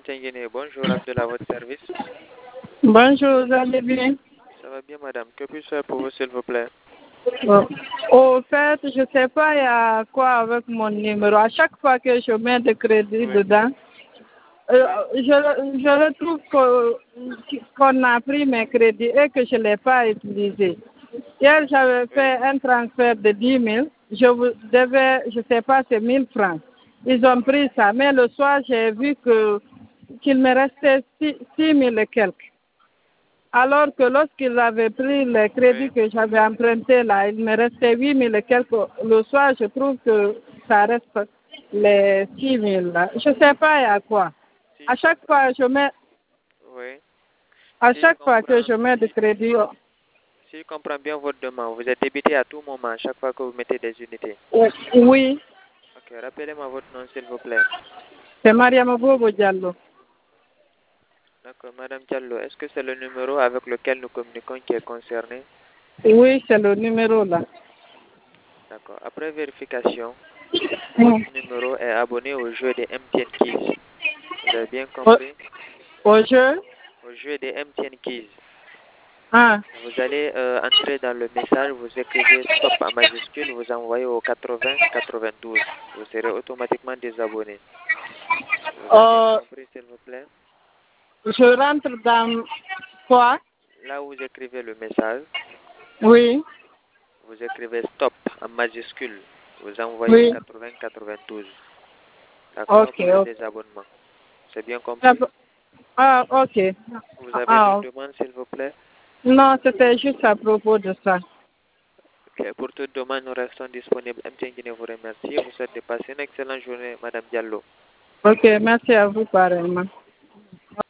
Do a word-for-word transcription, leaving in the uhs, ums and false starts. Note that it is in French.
T N Guinée, bonjour, Abdel à votre service. Bonjour, vous allez bien? Ça va bien, madame. Que puis-je faire pour vous, s'il vous plaît? Bon. Au fait, je ne sais pas il y a quoi avec mon numéro. À chaque fois que je mets de crédit Oui. dedans, euh, je, je retrouve que- qu'on a pris mes crédits et que je ne l'ai pas utilisé. Hier, j'avais fait un transfert de dix mille. Je vous devais, je ne sais pas, c'est mille francs. Ils ont pris ça. Mais le soir, j'ai vu que qu'il me restait six mille et quelques. Alors que lorsqu'ils avaient pris les crédits Oui. que j'avais empruntés là, il me restait huit mille et quelques. Le soir, je trouve que ça reste les six mille là. Je ne sais pas il y a quoi. Si À je chaque comprends- fois, je mets, Oui. à Si je chaque fois que comprends, je mets de si, crédit, oh, si je comprends bien votre demande, vous êtes débité à tout moment, à chaque fois que vous mettez des unités. oui, Ok, rappelez-moi votre nom, s'il vous plaît. c'est Mariam Bobo Diallo. D'accord, madame Diallo, est-ce que c'est le numéro avec lequel nous communiquons qui est concerné? Oui, c'est le numéro là. D'accord. Après vérification, Mm. votre numéro est abonné au jeu des M T N Keys. Vous avez bien Au, compris? au jeu? Au jeu des M T N Keys. Ah, Vous allez euh, entrer dans le message, vous écrivez stop en majuscule, vous envoyez au quatre-vingts quatre-vingt-douze. Vous serez automatiquement désabonné. Vous avez bien euh, compris, s'il vous plaît? je rentre dans quoi? Là où vous écrivez le message, Oui, vous écrivez stop en majuscule. Vous envoyez au oui. quatre-vingts quatre-vingt-douze. D'accord? Ok, Pour le ok. désabonnement. C'est bien compris? D'abord- Ah, ok. Vous avez Ah, d'autres demandes, s'il vous plaît? non, c'était juste à propos de ça. Ok, pour toute demande, nous restons disponibles. M T N Guinée vous remercie. Vous souhaite de passer une excellente journée, madame Diallo. Ok, merci à vous pareillement.